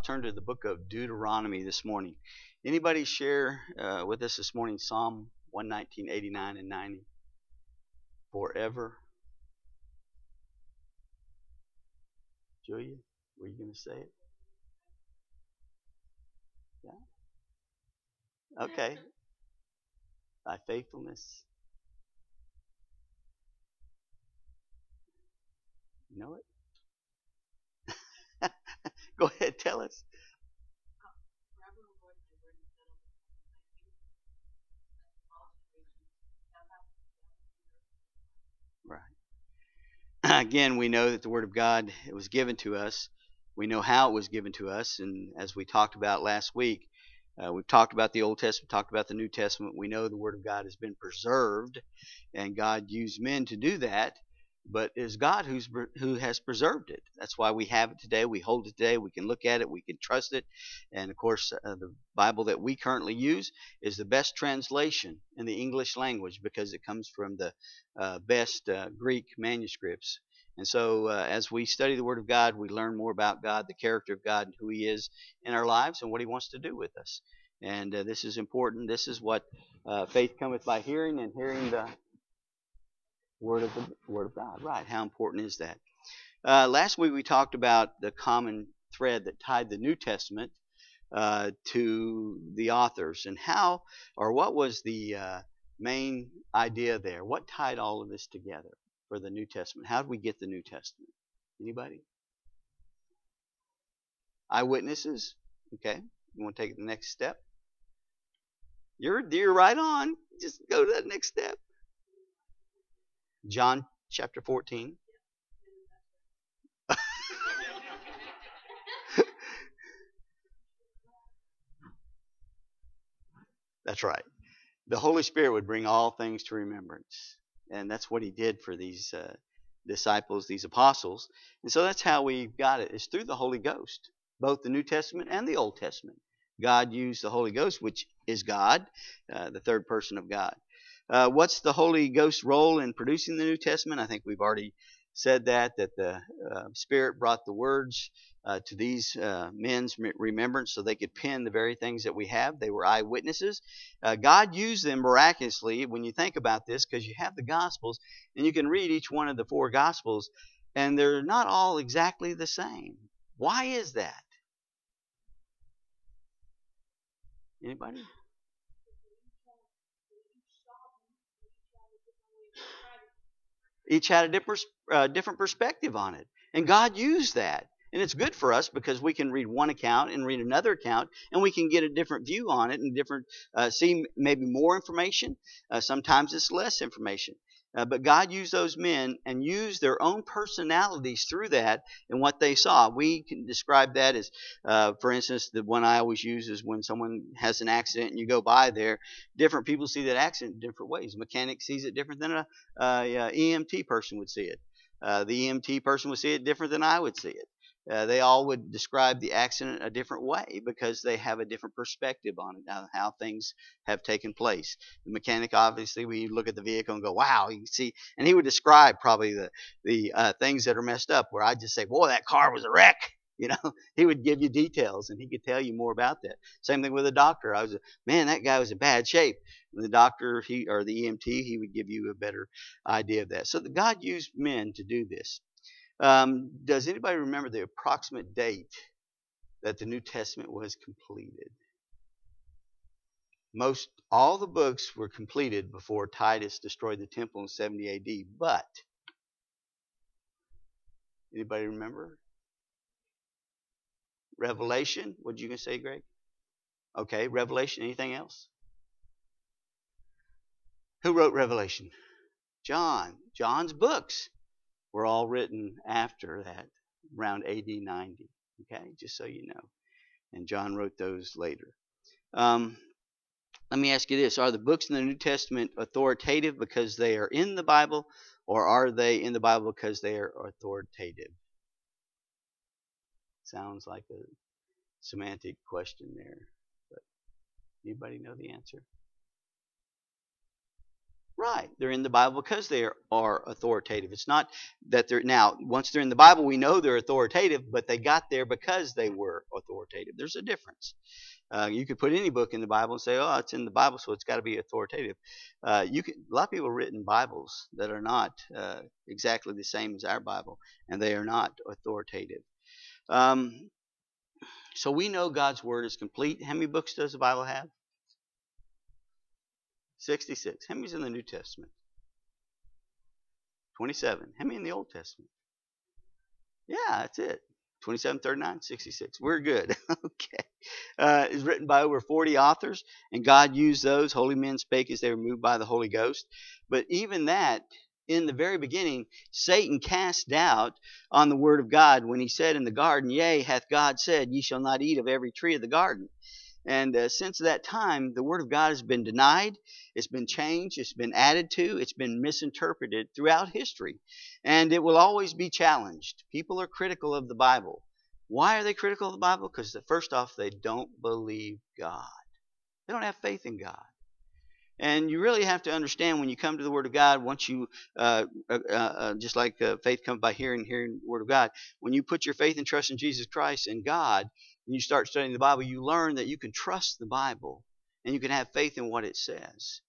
turn to the book of Deuteronomy this morning. Anybody share with us this morning Psalm 119, 89, and 90? Forever. Julia, were you going to say it? Yeah. Okay. Thy faithfulness. You know it? Go ahead, tell us. Right. Again, we know that the Word of God, it was given to us. We know how it was given to us, and as we talked about last week, we've talked about the Old Testament, talked about the New Testament. We know the Word of God has been preserved, and God used men to do that. But it is God who has preserved it. That's why we have it today. We hold it today. We can look at it. We can trust it. And of course, the Bible that we currently use is the best translation in the English language because it comes from the best Greek manuscripts. And so, as we study the Word of God, we learn more about God, the character of God, and who He is in our lives, and what He wants to do with us. And this is important. This is what faith cometh by hearing, and hearing the Word of God. Right. How important is that? Last week we talked about the common thread that tied the New Testament to the authors, and how, or what was the main idea there? What tied all of this together for the New Testament? How did we get the New Testament? Anybody? Eyewitnesses. Okay. You want to take the next step? You're right on. Just go to that next step. John chapter 14. That's right. The Holy Spirit would bring all things to remembrance. And that's what He did for these disciples, these apostles. And so that's how we got it. It's through the Holy Ghost, both the New Testament and the Old Testament. God used the Holy Ghost, which is God, the third person of God. What's the Holy Ghost's role in producing the New Testament? I think we've already said that the Spirit brought the words to these men's remembrance so they could pen the very things that we have. They were eyewitnesses. God used them miraculously when you think about this, because you have the Gospels and you can read each one of the four Gospels and they're not all exactly the same. Why is that? Anybody? Each had a different perspective on it. And God used that. And it's good for us because we can read one account and read another account, and we can get a different view on it and see maybe more information. Sometimes it's less information. But God used those men and used their own personalities through that and what they saw. We can describe that as, for instance, the one I always use is when someone has an accident and you go by there, different people see that accident in different ways. A mechanic sees it different than a EMT person would see it. The EMT person would see it different than I would see it. They all would describe the accident a different way because they have a different perspective on it, how things have taken place. The mechanic, obviously, we look at the vehicle and go, wow, you can see, and he would describe probably the things that are messed up, where I just say, boy, that car was a wreck. He would give you details and he could tell you more about that. Same thing with a doctor. Man, that guy was in bad shape. The doctor, or the EMT, he would give you a better idea of that. So God used men to do this. Does anybody remember the approximate date that the New Testament was completed? All the books were completed before Titus destroyed the temple in 70 AD. But anybody remember? Revelation. What did you gonna say, Greg? Okay, Revelation. Anything else? Who wrote Revelation? John. John's books were all written after that, around AD 90. Okay, just so you know. And John wrote those later. Let me ask you this. Are the books in the New Testament authoritative because they are in the Bible, or are they in the Bible because they are authoritative? Sounds like a semantic question there. But anybody know the answer? Right. They're in the Bible because they are authoritative. It's not that they're now, once they're in the Bible, we know they're authoritative, but they got there because they were authoritative. There's a difference. You could put any book in the Bible and say, "Oh, it's in the Bible, so it's got to be authoritative." A lot of people have written Bibles that are not exactly the same as our Bible, and they are not authoritative. Um, so we know God's Word is complete. How many books does the Bible have? 66. How many's in the New Testament? 27. How many in the Old Testament? Yeah, that's it. 27, 39, 66. We're good. Okay. It's written by over 40 authors, and God used those. Holy men spake as they were moved by the Holy Ghost. But even that, in the very beginning, Satan cast doubt on the word of God when he said in the garden, "Yea, hath God said, ye shall not eat of every tree of the garden." And since that time, the Word of God has been denied, it's been changed, it's been added to, it's been misinterpreted throughout history. And it will always be challenged. People are critical of the Bible. Why are they critical of the Bible? Because first off, they don't believe God. They don't have faith in God. And you really have to understand when you come to the Word of God, once you, just like faith comes by hearing the Word of God, when you put your faith and trust in Jesus Christ and God, and you start studying the Bible, you learn that you can trust the Bible and you can have faith in what it says.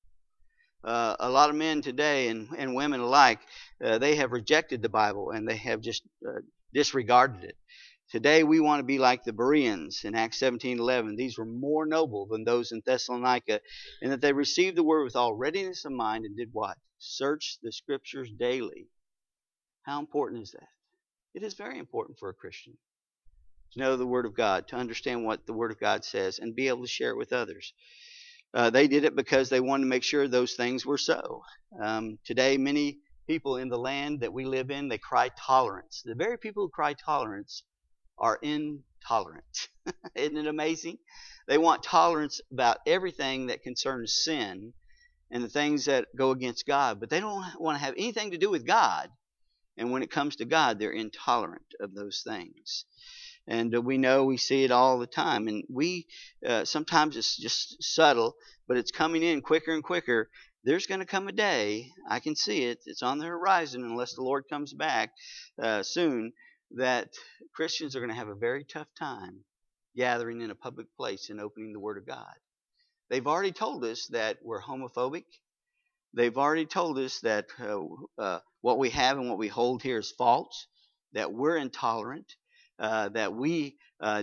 A lot of men today and women alike, they have rejected the Bible and they have just disregarded it. Today we want to be like the Bereans in Acts 17:11. These were more noble than those in Thessalonica, in that they received the word with all readiness of mind and did what? Search the Scriptures daily. How important is that? It is very important for a Christian to know the Word of God, to understand what the Word of God says, and be able to share it with others. They did it because they wanted to make sure those things were so. Today, many people in the land that we live in, they cry tolerance. The very people who cry tolerance are intolerant. Isn't it amazing? They want tolerance about everything that concerns sin and the things that go against God, but they don't want to have anything to do with God. And when it comes to God, they're intolerant of those things. And we see it all the time. And sometimes it's just subtle, but it's coming in quicker and quicker. There's going to come a day, I can see it, it's on the horizon unless the Lord comes back soon, that Christians are going to have a very tough time gathering in a public place and opening the Word of God. They've already told us that we're homophobic. They've already told us that what we have and what we hold here is false, that we're intolerant, that we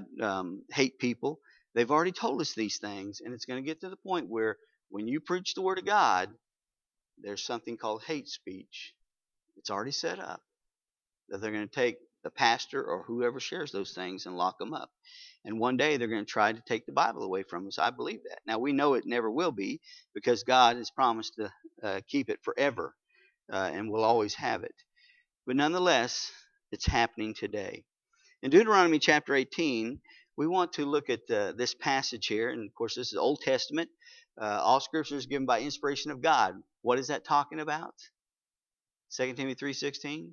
hate people. They've already told us these things, and it's going to get to the point where when you preach the Word of God, there's something called hate speech. It's already set up that they're going to take the pastor or whoever shares those things and lock them up. And one day they're going to try to take the Bible away from us. I believe that. Now we know it never will be because God has promised to keep it forever and we'll always have it. But nonetheless, it's happening today. In Deuteronomy chapter 18, we want to look at this passage here. And of course, this is Old Testament. All Scripture is given by inspiration of God. What is that talking about? 2 Timothy 3:16.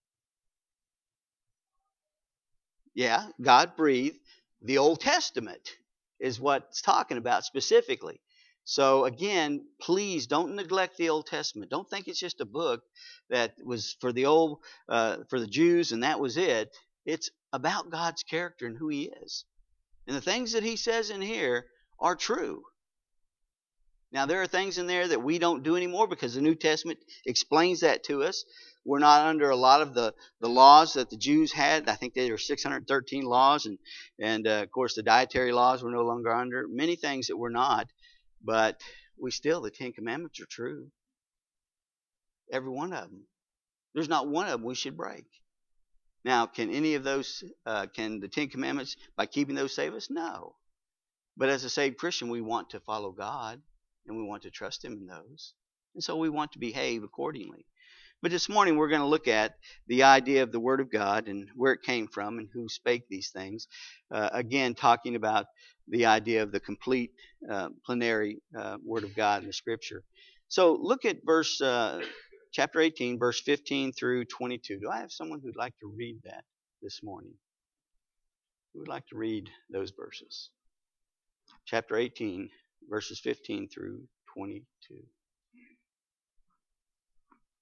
Yeah, God breathed. The Old Testament is what it's talking about specifically. So again, please don't neglect the Old Testament. Don't think it's just a book that was for the Jews and that was it. It's about God's character and who He is, and the things that He says in here are true. Now there are things in there that we don't do anymore because the New Testament explains that to us. We're not under a lot of the laws that the Jews had. I think there were 613 laws, and of course the dietary laws we're no longer under. Many things that we're not, but the Ten Commandments are true. Every one of them. There's not one of them we should break. Now, can any of those, can the Ten Commandments, by keeping those, save us? No. But as a saved Christian, we want to follow God, and we want to trust Him in those. And so we want to behave accordingly. But this morning we're going to look at the idea of the Word of God and where it came from and who spake these things. Again, talking about the idea of the complete plenary Word of God in the Scripture. So look at chapter 18, verse 15 through 22. Do I have someone who'd like to read that this morning? Who would like to read those verses? Chapter 18, verses 15 through 22.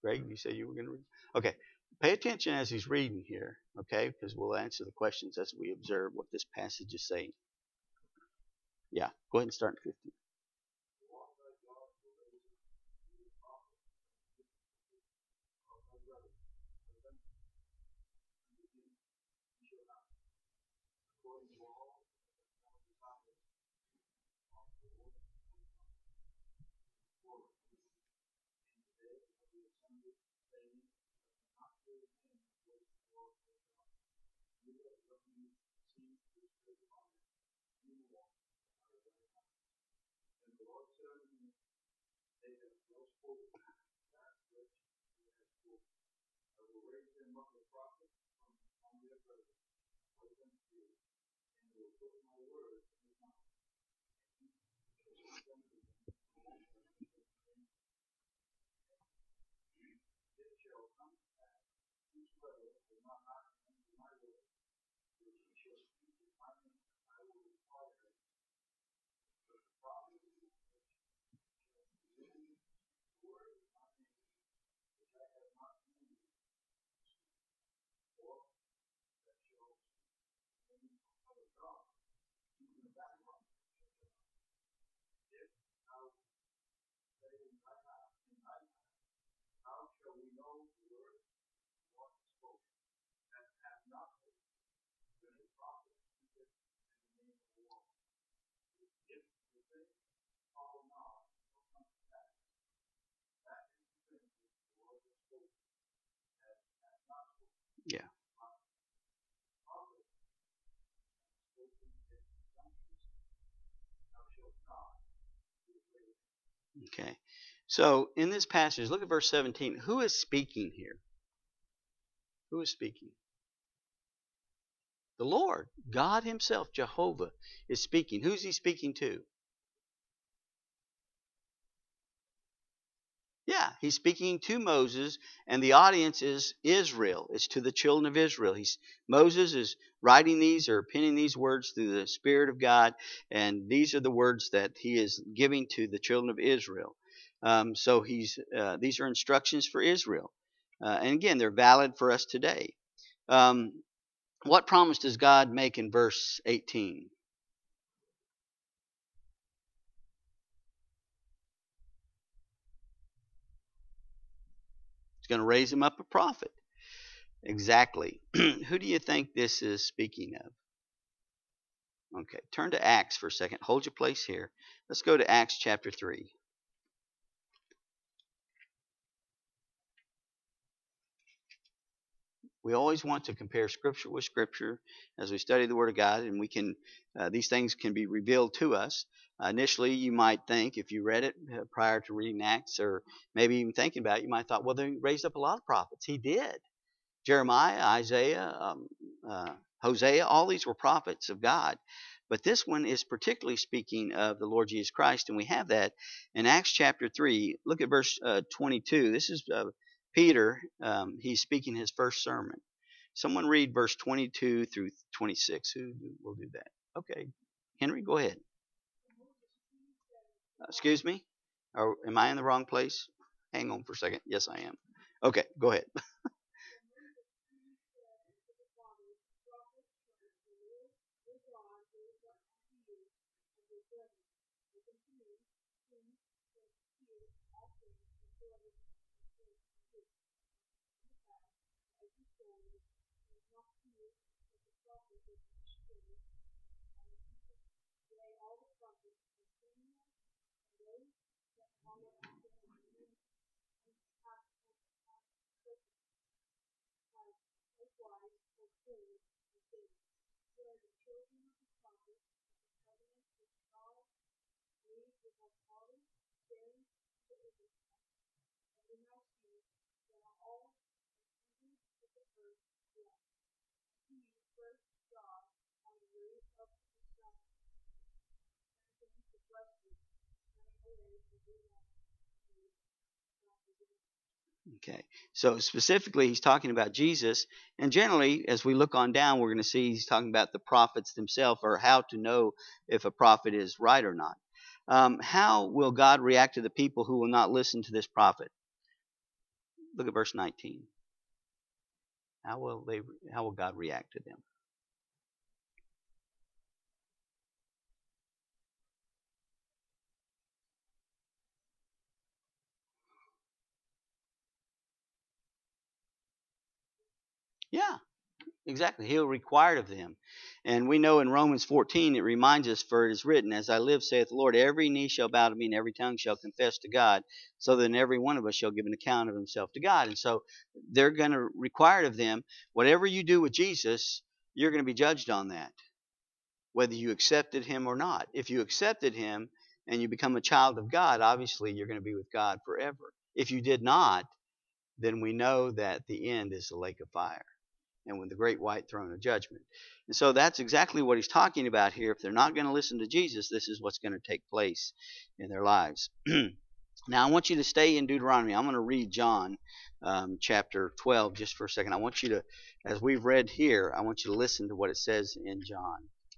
Greg, you said you were going to read? Okay. Pay attention as he's reading here, okay? Because we'll answer the questions as we observe what this passage is saying. Yeah, go ahead and start in 15. Yeah. Okay. So in this passage, look at verse 17. Who is speaking here? Who is speaking? The Lord, God Himself, Jehovah, is speaking. Who's He speaking to? Yeah, He's speaking to Moses, and the audience is Israel. It's to the children of Israel. Moses is writing these or penning these words through the Spirit of God, and these are the words that he is giving to the children of Israel. So these are instructions for Israel, and again, they're valid for us today. What promise does God make in verse 18? He's going to raise him up a prophet. Exactly. Who do you think this is speaking of? Okay, turn to Acts for a second. Hold your place here. Let's go to Acts chapter 3. We always want to compare Scripture with Scripture as we study the Word of God, and these things can be revealed to us. Initially, you might think, if you read it prior to reading Acts, or maybe even thinking about it, you might have thought, well, they raised up a lot of prophets. He did. Jeremiah, Isaiah, Hosea, all these were prophets of God. But this one is particularly speaking of the Lord Jesus Christ, and we have that in Acts chapter 3. Look at verse 22. This is Peter. He's speaking his first sermon. Someone read verse 22 through 26. Who will do that? Okay. Henry, go ahead. Excuse me? Or am I in the wrong place? Hang on for a second. Yes, I am. Okay, go ahead. Okay, so specifically, he's talking about Jesus, and generally, as we look on down, we're going to see he's talking about the prophets themselves, or how to know if a prophet is right or not. How will God react to the people who will not listen to this prophet? Look at verse 19. How will God react to them? Yeah, exactly. He'll require it of them. And we know in Romans 14, it reminds us, for it is written, as I live, saith the Lord, every knee shall bow to me and every tongue shall confess to God, so that every one of us shall give an account of himself to God. And so they're going to require it of them. Whatever you do with Jesus, you're going to be judged on that, whether you accepted him or not. If you accepted him and you become a child of God, obviously you're going to be with God forever. If you did not, then we know that the end is the lake of fire and with the great white throne of judgment. And so that's exactly what he's talking about here. If they're not going to listen to Jesus, this is what's going to take place in their lives. Now, I want you to stay in Deuteronomy. I'm going to read John chapter 12 just for a second. I want you to, as we've read here, I want you to listen to what it says in John.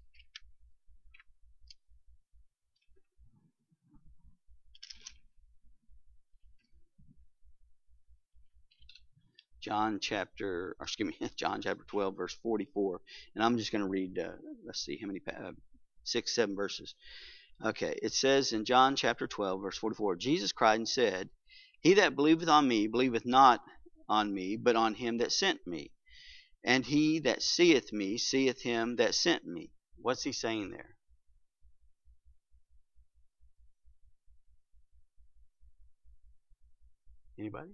John chapter 12, verse 44. And I'm just going to read, let's see, how many, 6, 7 verses. Okay, it says in John chapter 12, verse 44, Jesus cried and said, He that believeth on me, believeth not on me, but on him that sent me. And he that seeth me, seeth him that sent me. What's he saying there? Anybody?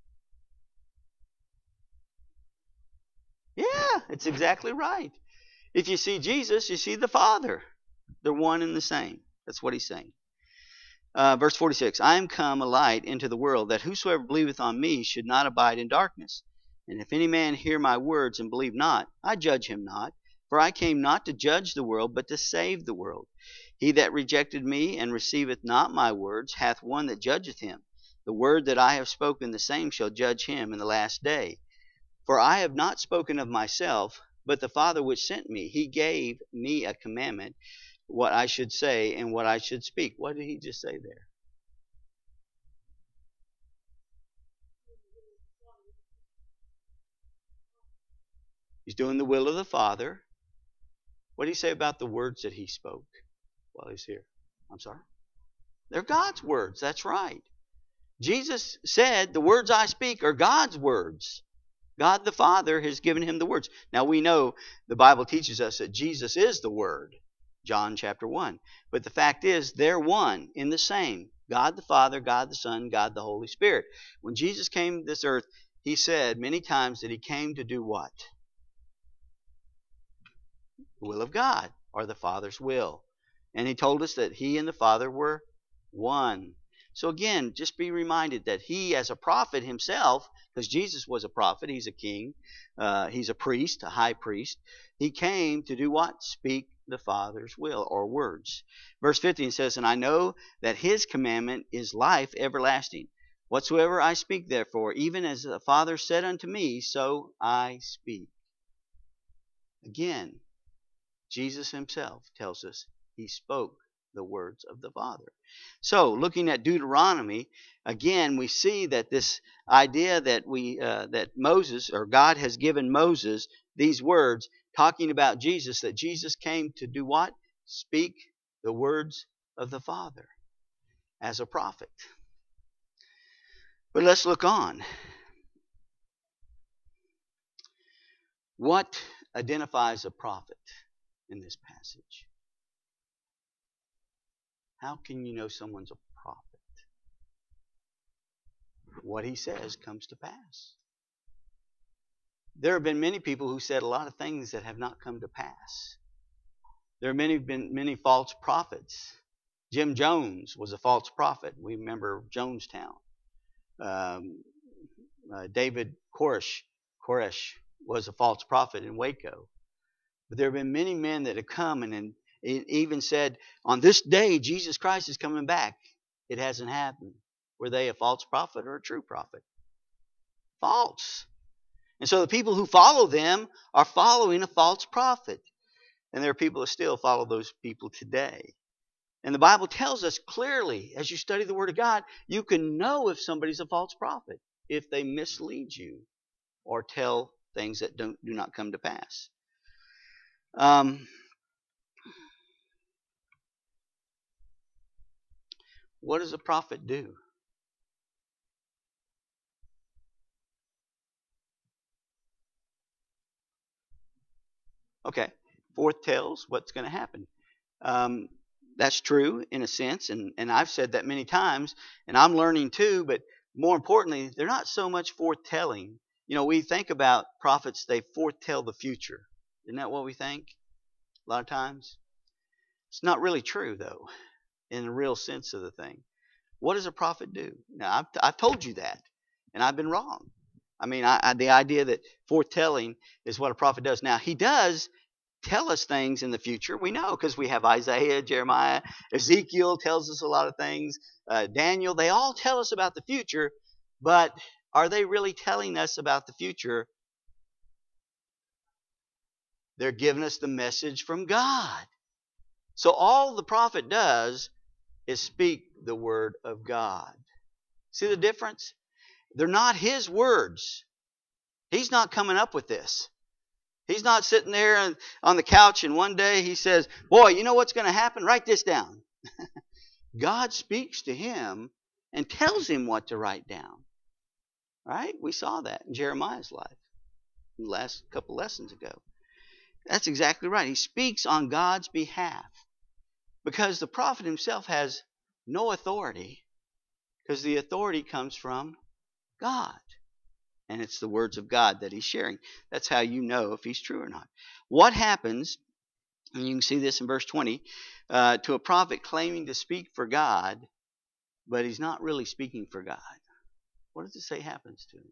Yeah, it's exactly right. If you see Jesus, you see the Father. They're one and the same. That's what he's saying. Verse 46, I am come a light into the world, that whosoever believeth on me should not abide in darkness. And if any man hear my words and believe not, I judge him not. For I came not to judge the world, but to save the world. He that rejected me and receiveth not my words hath one that judgeth him. The word that I have spoken, the same shall judge him in the last day. For I have not spoken of myself, but the Father which sent me, he gave me a commandment, what I should say and what I should speak. What did he just say there? He's doing the will of the Father. What did he say about the words that he spoke while he's here? I'm sorry? They're God's words. That's right. Jesus said, the words I speak are God's words. God the Father has given him the words. Now we know the Bible teaches us that Jesus is the Word. John chapter 1. But the fact is, they're one in the same. God the Father, God the Son, God the Holy Spirit. When Jesus came to this earth, he said many times that he came to do what? The will of God, or the Father's will. And he told us that he and the Father were one. So again, just be reminded that he, as a prophet himself, because Jesus was a prophet, he's a king, he's a priest, a high priest, he came to do what? Speak the Father's will, or words. Verse 15 says, And I know that his commandment is life everlasting. Whatsoever I speak therefore, even as the Father said unto me, so I speak. Again, Jesus himself tells us he spoke the words of the Father. So, looking at Deuteronomy, again, we see that this idea that that Moses, or God has given Moses these words, talking about Jesus, that Jesus came to do what? Speak the words of the Father as a prophet. But let's look on. What identifies a prophet in this passage? How can you know someone's a prophet? What he says comes to pass. There have been many people who said a lot of things that have not come to pass. There have been many false prophets. Jim Jones was a false prophet. We remember Jonestown. David Koresh was a false prophet in Waco. But there have been many men that have come and even said, on this day, Jesus Christ is coming back. It hasn't happened. Were they a false prophet or a true prophet? False. And so the people who follow them are following a false prophet. And there are people that still follow those people today. And the Bible tells us clearly, as you study the Word of God, you can know if somebody's a false prophet. if they mislead you or tell things that do not come to pass. Um, what does a prophet do? Okay, foretells what's going to happen. Um, that's true in a sense, and I've said that many times, and I'm learning too, but more importantly, they're not so much foretelling. We think about prophets, they foretell the future. Isn't that what we think a lot of times? It's not really true, though, in the real sense of the thing. What does a prophet do? Now, I've told you that, and I've been wrong. I mean, the idea that foretelling is what a prophet does. Now, he does tell us things in the future. We know because we have Isaiah, Jeremiah, Ezekiel tells us a lot of things. Daniel, they all tell us about the future, but are they really telling us about the future? They're giving us the message from God. So all the prophet does is speak the word of God. See the difference? They're not his words. He's not coming up with this. He's not sitting there on the couch and one day he says, boy, you know what's going to happen? Write this down. God speaks to him and tells him what to write down. Right? We saw that in Jeremiah's life the last couple lessons ago. That's exactly right. He speaks on God's behalf because the prophet himself has no authority because the authority comes from God. And it's the words of God that he's sharing. That's how you know if he's true or not. What happens, and you can see this in verse 20, to a prophet claiming to speak for God, but he's not really speaking for God? What does it say happens to him?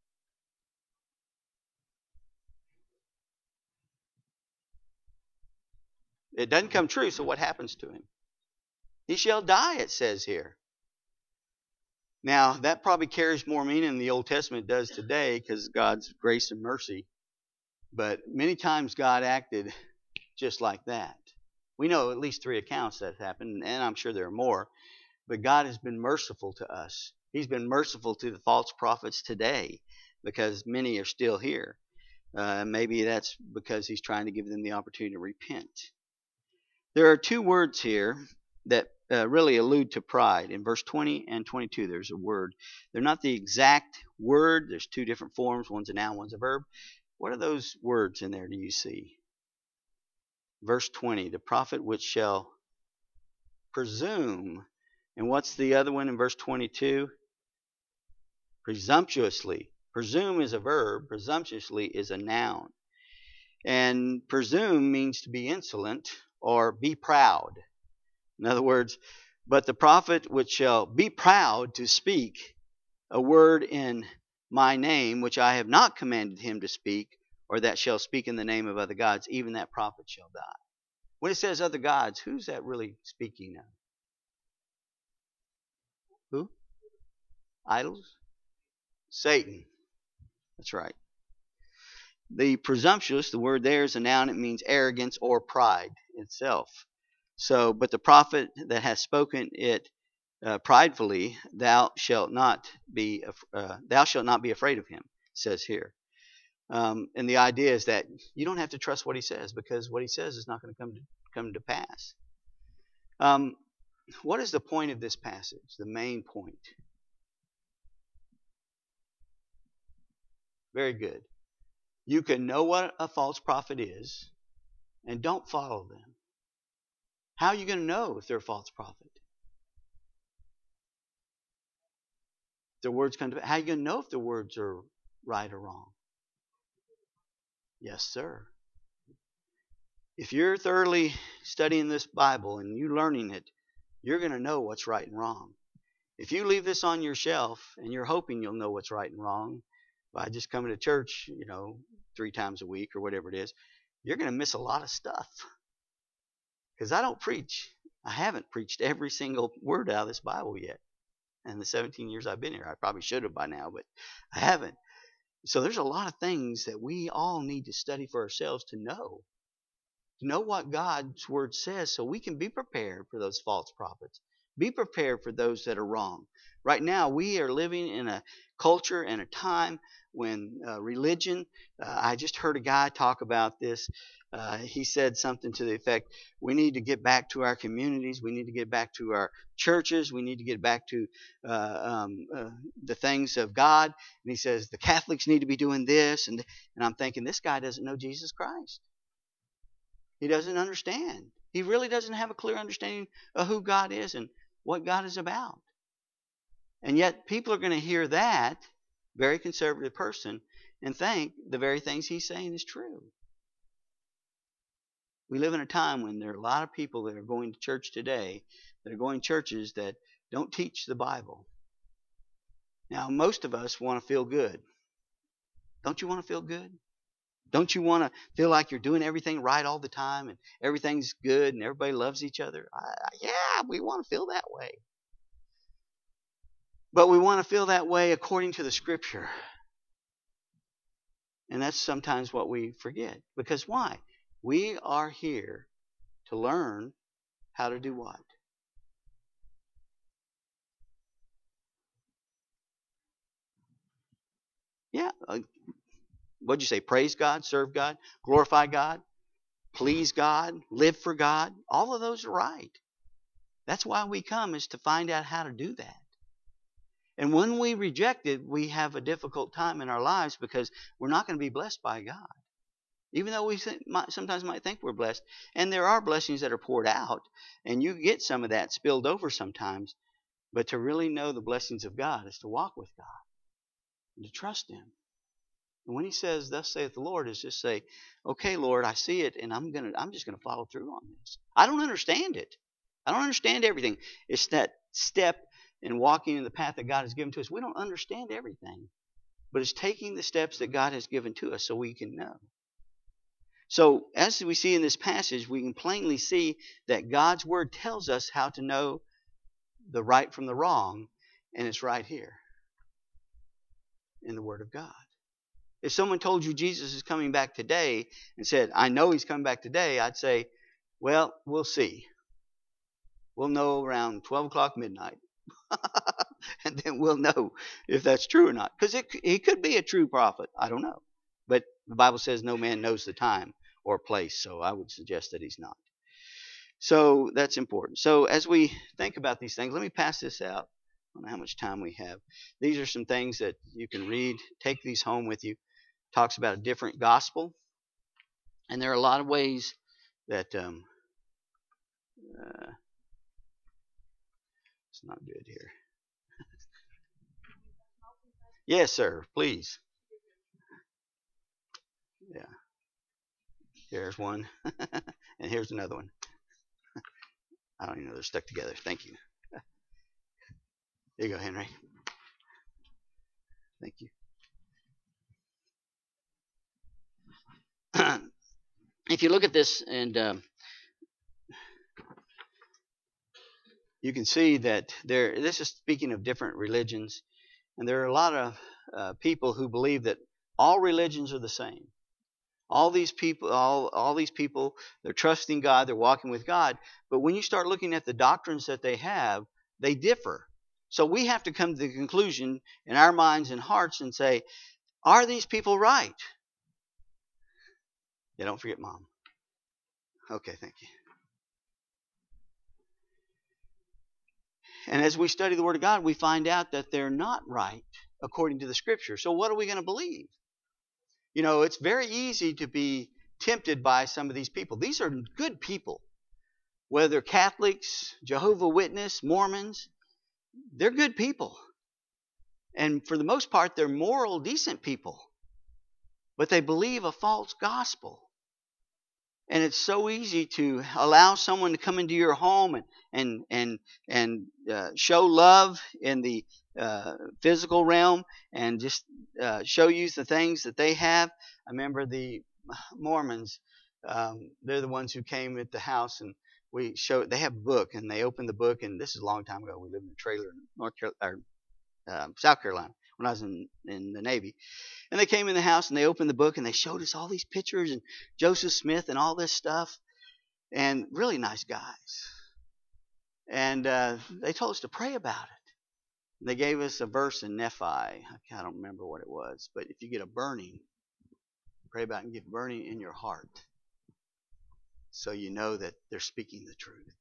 It doesn't come true, so what happens to him? He shall die, it says here. Now, that probably carries more meaning in the Old Testament does today because of God's grace and mercy. But many times God acted just like that. We know at least 3 accounts that happened, and I'm sure there are more. But God has been merciful to us. He's been merciful to the false prophets today because many are still here. Maybe that's because he's trying to give them the opportunity to repent. There are 2 words here that really allude to pride. In verse 20 and 22, there's a word. They're not the exact word. There's 2 different forms. One's a noun, one's a verb. What are those words in there do you see? Verse 20, the prophet which shall presume. And what's the other one in verse 22? Presumptuously. Presume is a verb. Presumptuously is a noun. And presume means to be insolent or be proud. In other words, but the prophet which shall be proud to speak a word in my name, which I have not commanded him to speak, or that shall speak in the name of other gods, even that prophet shall die. When it says other gods, who's that really speaking of? Who? Idols? Satan. That's right. The presumptuous, the word there is a noun. It means arrogance or pride itself. So, but the prophet that has spoken it pridefully, thou shalt not be afraid of him, says here. And the idea is that you don't have to trust what he says because what he says is not going to come to pass. What is the point of this passage? The main point. Very good. You can know what a false prophet is and don't follow them. How are you going to know if they're a false prophet? Their words come to. How are you going to know if their words are right or wrong? Yes, sir. If you're thoroughly studying this Bible and you're learning it, you're going to know what's right and wrong. If you leave this on your shelf and you're hoping you'll know what's right and wrong by just coming to church, 3 times a week or whatever it is, you're going to miss a lot of stuff. Because I don't preach. I haven't preached every single word out of this Bible yet. In the 17 years I've been here. I probably should have by now, but I haven't. So there's a lot of things that we all need to study for ourselves to know. To know what God's word says so we can be prepared for those false prophets. Be prepared for those that are wrong. Right now, we are living in a culture and a time when religion, I just heard a guy talk about this. He said something to the effect, we need to get back to our communities. We need to get back to our churches. We need to get back to the things of God. And he says, the Catholics need to be doing this. And I'm thinking, this guy doesn't know Jesus Christ. He doesn't understand. He really doesn't have a clear understanding of who God is and what God is about. And yet people are going to hear that very conservative person and think the very things he's saying is true. We live in a time when there are a lot of people that are going to church today, that are going to churches that don't teach the Bible. Now, most of us want to feel good. Don't you want to feel good? Don't you want to feel like you're doing everything right all the time and everything's good and everybody loves each other? Yeah, we want to feel that way. But we want to feel that way according to the Scripture. And that's sometimes what we forget. Because why? We are here to learn how to do what? Yeah. What'd you say? Praise God, serve God, glorify God, please God, live for God. All of those are right. That's why we come, is to find out how to do that. And when we reject it, we have a difficult time in our lives because we're not going to be blessed by God. Even though we sometimes might think we're blessed. And there are blessings that are poured out. And you get some of that spilled over sometimes. But to really know the blessings of God is to walk with God. And to trust Him. And when He says, thus saith the Lord, is just say, okay, Lord, I see it. And I'm just going to follow through on this. I don't understand it. I don't understand everything. It's that step in walking in the path that God has given to us. We don't understand everything. But it's taking the steps that God has given to us so we can know. So, as we see in this passage, we can plainly see that God's Word tells us how to know the right from the wrong, and it's right here in the Word of God. If someone told you Jesus is coming back today and said, I know He's coming back today, I'd say, well, we'll see. We'll know around 12 o'clock midnight. And then we'll know if that's true or not. Because he could be a true prophet. I don't know. But the Bible says no man knows the time or place, so I would suggest that he's not. So that's important. So as we think about these things, let me pass this out. I don't know how much time we have. These are some things that you can read. Take these home with you. Talks about a different gospel. And there are a lot of ways that it's not good here. Yes, sir. Please. Yeah. Here's one. And here's another one. I don't even know they're stuck together. Thank you. There you go, Henry. Thank you. If you look at this, and you can see that this is speaking of different religions, and there are a lot of people who believe that all religions are the same. All these people, they're trusting God, they're walking with God. But when you start looking at the doctrines that they have, they differ. So we have to come to the conclusion in our minds and hearts and say, are these people right? Yeah, don't forget Mom. Okay, thank you. And as we study the Word of God, we find out that they're not right according to the Scripture. So what are we going to believe? You know, it's very easy to be tempted by some of these people. These are good people. Whether Catholics, Jehovah's Witnesses, Mormons, they're good people. And for the most part, they're moral, decent people. But they believe a false gospel. And it's so easy to allow someone to come into your home and show love in the physical realm and just show you the things that they have. I remember the Mormons. They're the ones who came at the house, and they have a book, and they opened the book, and this is a long time ago. We lived in a trailer in South Carolina when I was in the Navy. And they came in the house and they opened the book and they showed us all these pictures and Joseph Smith and all this stuff. And really nice guys. And they told us to pray about it. They gave us a verse in Nephi. I don't remember what it was, but if you get a burning, pray about it and get burning in your heart, so you know that they're speaking the truth.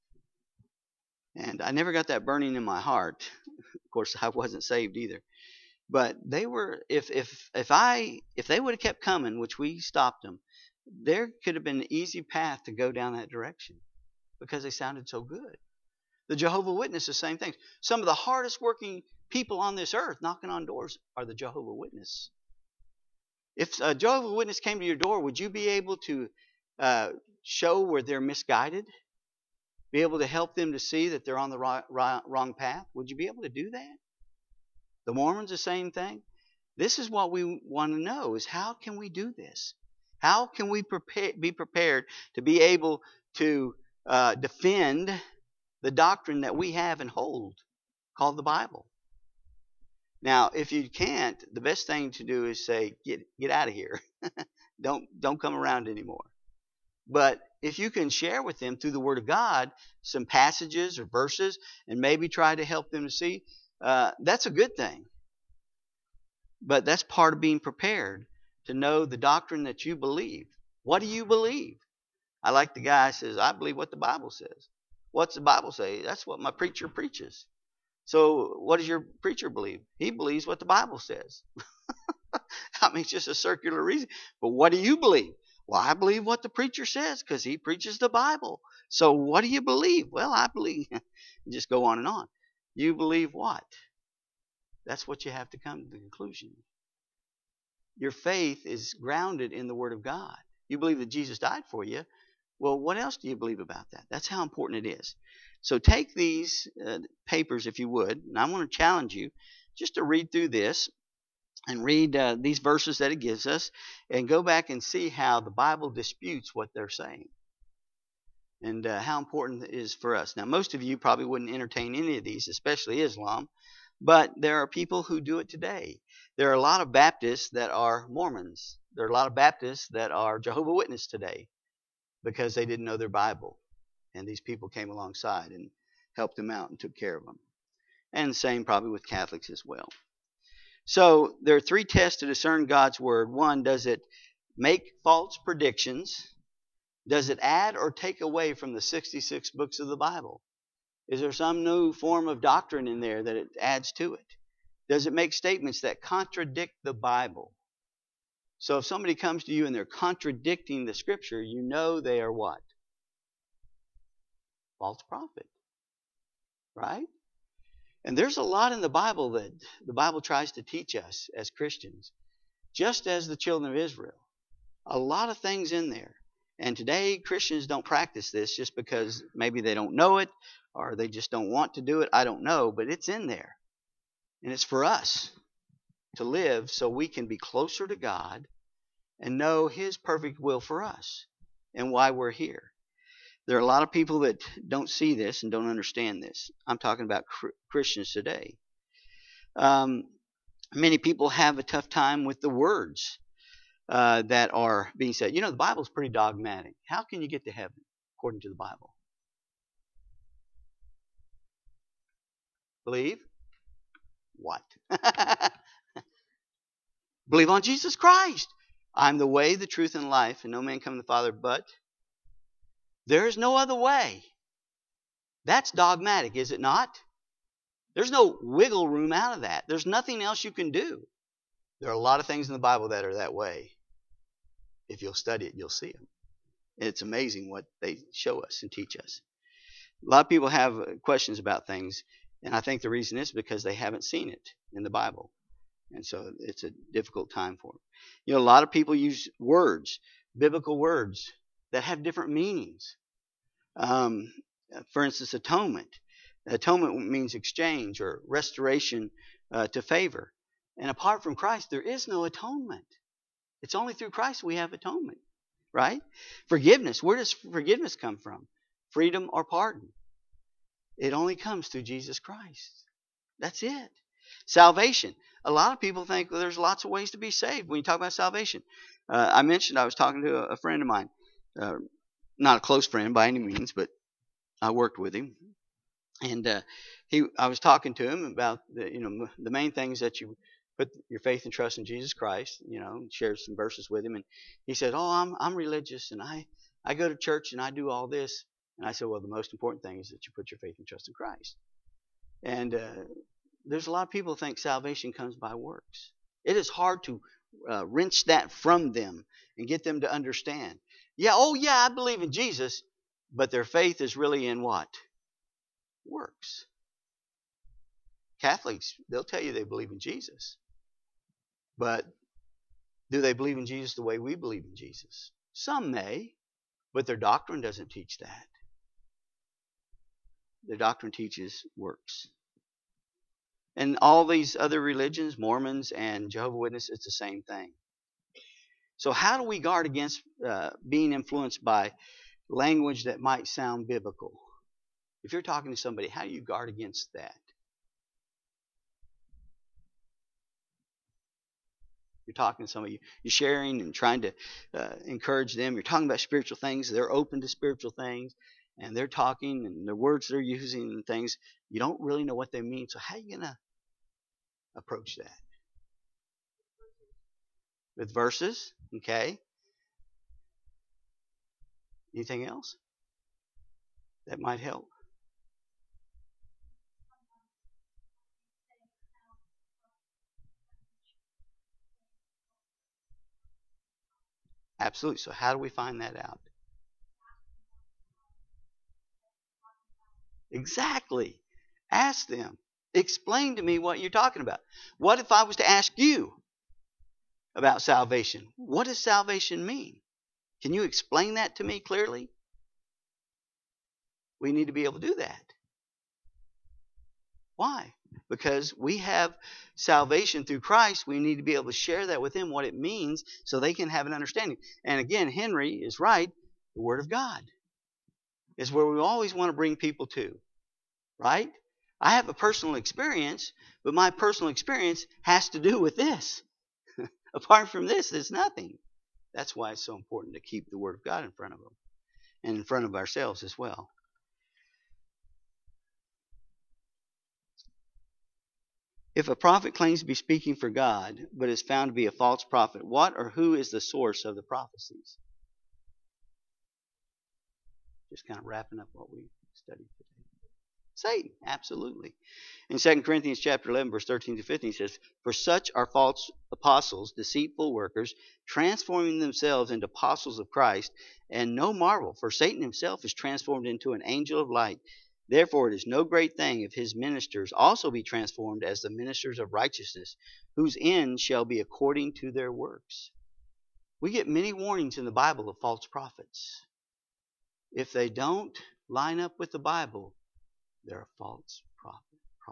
And I never got that burning in my heart. Of course, I wasn't saved either. But they were, if they would have kept coming, which we stopped them, there could have been an easy path to go down that direction because they sounded so good. The Jehovah Witness, the same thing. Some of the hardest working people on this earth knocking on doors are the Jehovah Witness. If a Jehovah Witness came to your door, would you be able to show where they're misguided? Be able to help them to see that they're on the wrong path? Would you be able to do that? The Mormons, the same thing. This is what we want to know, is how can we do this? How can we be prepared to be able to defend the doctrine that we have and hold, called the Bible? Now, if you can't, the best thing to do is say, get out of here. Don't come around anymore. But if you can share with them through the Word of God some passages or verses and maybe try to help them to see, that's a good thing. But that's part of being prepared to know the doctrine that you believe. What do you believe? I like the guy who says, I believe what the Bible says. What's the Bible say? That's what my preacher preaches. So what does your preacher believe? He believes what the Bible says. I mean, it's just a circular reason. But what do you believe? Well, I believe what the preacher says because he preaches the Bible. So what do you believe? Well, I believe. Just go on and on. You believe what? That's what you have to come to the conclusion. Your faith is grounded in the Word of God. You believe that Jesus died for you. Well, what else do you believe about that? That's how important it is. So take these papers, if you would, and I want to challenge you just to read through this and read these verses that it gives us and go back and see how the Bible disputes what they're saying and how important it is for us. Now, most of you probably wouldn't entertain any of these, especially Islam, but there are people who do it today. There are a lot of Baptists that are Mormons. There are a lot of Baptists that are Jehovah Witness today because they didn't know their Bible. And these people came alongside and helped them out and took care of them. And the same probably with Catholics as well. So there are three tests to discern God's Word. One, does it make false predictions? Does it add or take away from the 66 books of the Bible? Is there some new form of doctrine in there that it adds to it? Does it make statements that contradict the Bible? So if somebody comes to you and they're contradicting the Scripture, you know they are what? False prophet. Right? And there's a lot in the Bible that the Bible tries to teach us as Christians, just as the children of Israel. A lot of things in there. And today, Christians don't practice this just because maybe they don't know it or they just don't want to do it. I don't know, but it's in there. And it's for us to live so we can be closer to God and know His perfect will for us and why we're here. There are a lot of people that don't see this and don't understand this. I'm talking about Christians today. Many people have a tough time with the words that are being said. You know, the Bible's pretty dogmatic. How can you get to heaven according to the Bible? Believe what? Believe on Jesus Christ. I'm the way, the truth, and life, and no man come to the Father but. There is no other way. That's dogmatic, is it not? There's no wiggle room out of that. There's nothing else you can do. There are a lot of things in the Bible that are that way. If you'll study it, you'll see them. It's amazing what they show us and teach us. A lot of people have questions about things, and I think the reason is because they haven't seen it in the Bible. And so it's a difficult time for them. You know, a lot of people use words, biblical words, that have different meanings. For instance, atonement. Atonement means exchange or restoration to favor. And apart from Christ, there is no atonement. It's only through Christ we have atonement, right? Forgiveness. Where does forgiveness come from? Freedom or pardon? It only comes through Jesus Christ. That's it. Salvation. A lot of people think, well, there's lots of ways to be saved when you talk about salvation. I mentioned I was talking to a friend of mine. Not a close friend by any means, but I worked with him. And I was talking to him about the main things that you put your faith and trust in Jesus Christ. Shared some verses with him, and he said, "Oh, I'm religious, and I go to church and I do all this." And I said, "Well, the most important thing is that you put your faith and trust in Christ." And there's a lot of people who think salvation comes by works. It is hard to wrench that from them and get them to understand. Yeah, oh yeah, I believe in Jesus, but their faith is really in what? Works. Catholics, they'll tell you they believe in Jesus, but do they believe in Jesus the way we believe in Jesus? Some may, but their doctrine doesn't teach that. Their doctrine teaches works. And all these other religions, Mormons and Jehovah's Witnesses, it's the same thing. So how do we guard against being influenced by language that might sound biblical? If you're talking to somebody, how do you guard against that? You're talking to somebody, you're sharing and trying to encourage them. You're talking about spiritual things. They're open to spiritual things, and they're talking, and the words they're using and things, you don't really know what they mean. So how are you going to approach that? With verses, okay? Anything else that might help? Absolutely. So how do we find that out? Exactly. Ask them. Explain to me what you're talking about. What if I was to ask you about salvation? What does salvation mean? Can you explain that to me clearly? We need to be able to do that. Why? Because we have salvation through Christ. We need to be able to share that with them, what it means, so they can have an understanding. And again, Henry is right. The Word of God is where we always want to bring people to, right? I have a personal experience, but my personal experience has to do with this. Apart from this, there's nothing. That's why it's so important to keep the Word of God in front of them and in front of ourselves as well. If a prophet claims to be speaking for God, but is found to be a false prophet, what or who is the source of the prophecies? Just kind of wrapping up what we studied today. Satan, absolutely. In 2 Corinthians chapter 11, verse 13 to 15, it says, "For such are false apostles, deceitful workers, transforming themselves into apostles of Christ, and no marvel, for Satan himself is transformed into an angel of light. Therefore it is no great thing if his ministers also be transformed as the ministers of righteousness, whose end shall be according to their works." We get many warnings in the Bible of false prophets. If they don't line up with the Bible, they're a false prophet.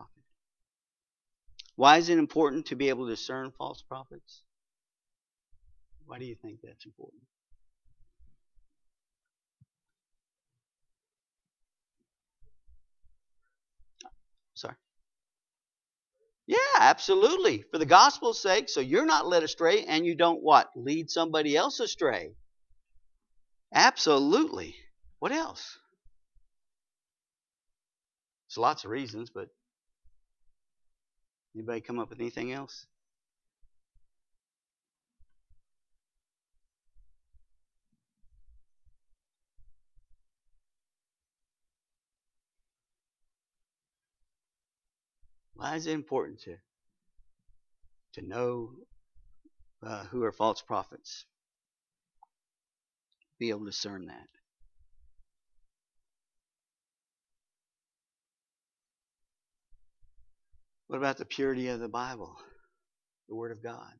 Why is it important to be able to discern false prophets? Why do you think that's important? Sorry. Yeah, absolutely. For the gospel's sake, so you're not led astray and you don't what? Lead somebody else astray. Absolutely. What else? There's lots of reasons, but anybody come up with anything else? Why is it important to know who are false prophets? Be able to discern that. What about the purity of the Bible, the Word of God?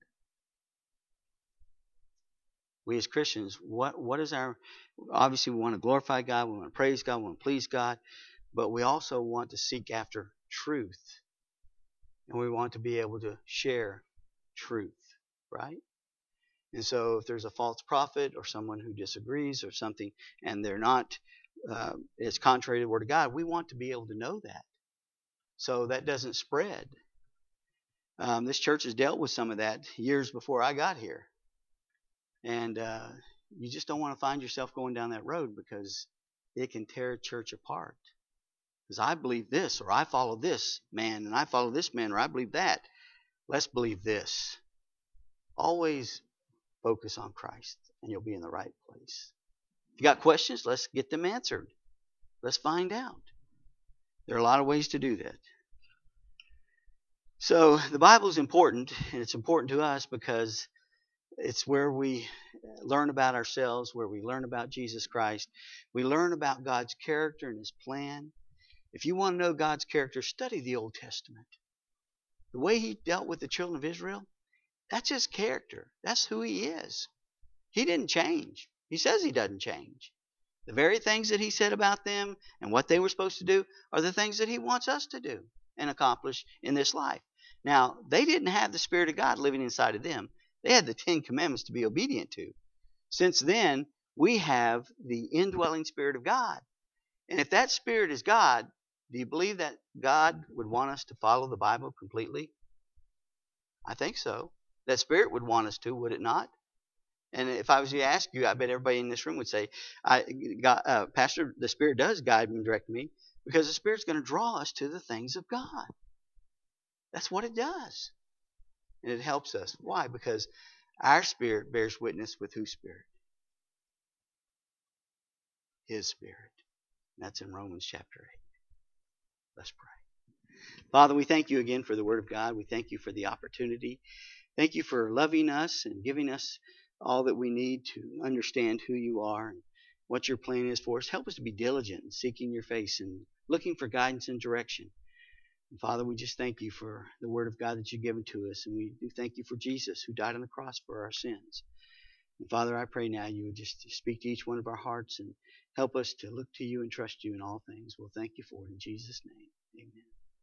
We as Christians, what is our, obviously we want to glorify God, we want to praise God, we want to please God, but we also want to seek after truth. And we want to be able to share truth, right? And so if there's a false prophet or someone who disagrees or something, and they're not, it's contrary to the Word of God, we want to be able to know that, so that doesn't spread. This church has dealt with some of that years before I got here. And you just don't want to find yourself going down that road, because it can tear a church apart. because I believe this, or I follow this man, and I follow this man, or I believe that. Let's believe this. Always focus on Christ, and you'll be in the right place. If you got questions, let's get them answered. Let's find out. There are a lot of ways to do that. So the Bible is important, and it's important to us because it's where we learn about ourselves, where we learn about Jesus Christ. We learn about God's character and His plan. If you want to know God's character, study the Old Testament. The way He dealt with the children of Israel, that's His character. That's who He is. He didn't change. He says He doesn't change. The very things that He said about them and what they were supposed to do are the things that He wants us to do and accomplish in this life. Now, they didn't have the Spirit of God living inside of them. They had the 10 Commandments to be obedient to. Since then, we have the indwelling Spirit of God. And if that Spirit is God, do you believe that God would want us to follow the Bible completely? I think so. That Spirit would want us to, would it not? And if I was to ask you, I bet everybody in this room would say, Pastor, the Spirit does guide me and direct me because the Spirit's going to draw us to the things of God. That's what it does. And it helps us. Why? Because our spirit bears witness with whose spirit? His Spirit. And that's in Romans chapter 8. Let's pray. Father, we thank you again for the Word of God. We thank you for the opportunity. Thank you for loving us and giving us all that we need to understand who you are and what your plan is for us. Help us to be diligent in seeking your face and looking for guidance and direction. And Father, we just thank you for the Word of God that you've given to us. And we do thank you for Jesus who died on the cross for our sins. And Father, I pray now you would just speak to each one of our hearts and help us to look to you and trust you in all things. We'll thank you for it in Jesus' name. Amen.